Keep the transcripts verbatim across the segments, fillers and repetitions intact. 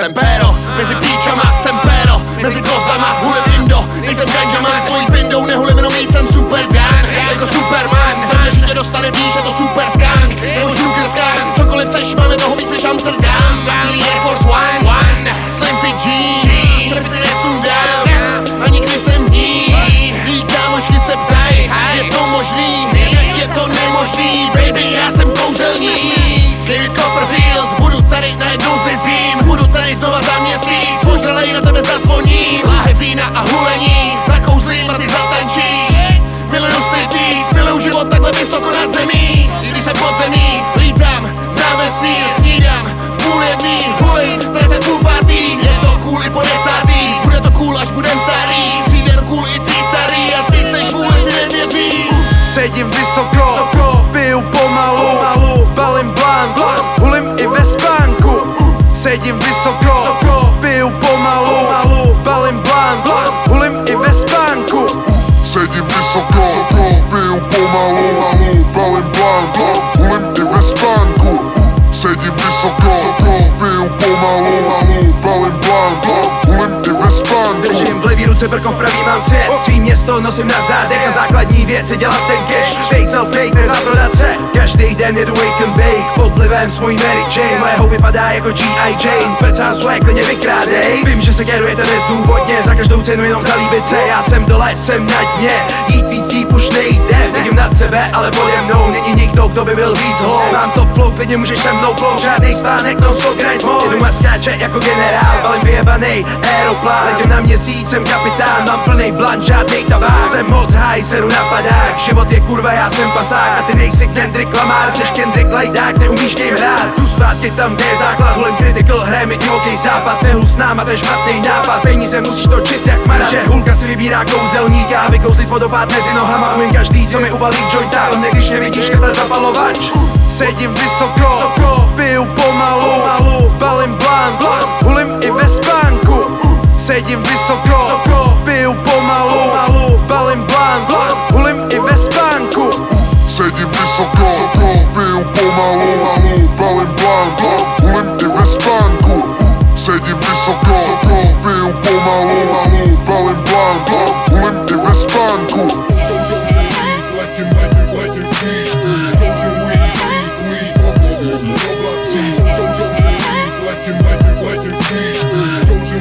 Jsem péro, mezi píčama jsem péro, mezi kozama hulím indo. Nejsem ganjaman, svojí pindou nehulím jenom jsem super gang. Jako Superman, pevně žitě dostane víš, je to super skang. Nebo sugar skang, cokoliv chceš, máme toho víc než Amsterdam. Bílý Air Force One, One, Slim Fit Jeans, čem si nesundám, a nikdy jsem v ní. Ví kámošky se ptají, je to možný, jak je to nemožný. Baby, já jsem kouzelník, David Copperfield, budu tady najednou zmizím. Budu tady znova za měsíc, možnalej na tebe zazvoním. Láhev vína a hulení, zakouzlím a ty zatančíš. Miluju striptease, miluju život takhle vysoko nad zemí. I když jsem pod zemí, lítám, znám vesmír, snídám v půl jedný, hulím, zase půl pátý. Je to cool i po desátý, bude to cool až budem starý. Přijde to cool i ty starý a ty seš vůle si nevěří. Sedím vysoko, piju pomalu, balím blank, hulím i ve spánku. Sedím vysoko, piju pomalu, balím blank, hulím i ve spánku. Sedím vysoko, piju pomalu, balím blank, hulím i ve spánku. Sedím vysoko, piju pomalu, balím blank, hulím i ve spánku. Držím v levý ruce brko, v pravý mám svět. Svý město nosím na zádech a základní věc je dělat ten cash. Bejt self-made, nezaprodat se. Každý den jedu wake and bake pod vlivem svojí Mary Jane. Moje hou vypadá jako G I Jane. Prcám svoje klidně vykrádej. Vím, že se gerujete bezdůvodně, za každou cenu jenom zalíbit se. Já jsem dole, jsem na dně, jít víc díp už nejde. Vidím nad sebe, ale pode mnou není nikdo, kdo by byl víc hol. Mám top flow, klidně můžeš se mnou plout. Žádnej spánek, non-stop grind mode. Jedu a skáče jako generál, balím vyjebanej aeroplán. Letím na měsíc, jsem kapitán, mám plnej blunt, žádnej tabák. Jsem moc high, seru na padák. Život je kurva, já jsem pasák. A ty nejsi Kendrick Lamar, seš Kendrick Lajdák, neumíš tím hrát. Tu zpátky tam, kde je základ, hulím critical, hraje mi divoký západ. Nehlu s náma, to je špatný nápad. Peníze musíš točit jak mara, že hulka si vybírá kouzelníka a vykouzlit vodopád mezi nohama. Umím každý, co mi ubalí jointa, hlavně když mě vidíš, chytat zapalovač. Sedím vysoko, piju pomalu, balím blank, hulím i ve spánku. Sedím vysoko, piju pomalu, balím blank, hulím i ve spánku. Sedím vysoko, piju pomalu, balím blank, hulím i ve spánku. Sedím vysoko, piju pomalu, balím blank, hulím i ve spánku.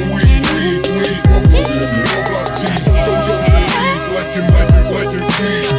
Like you, like you, like you,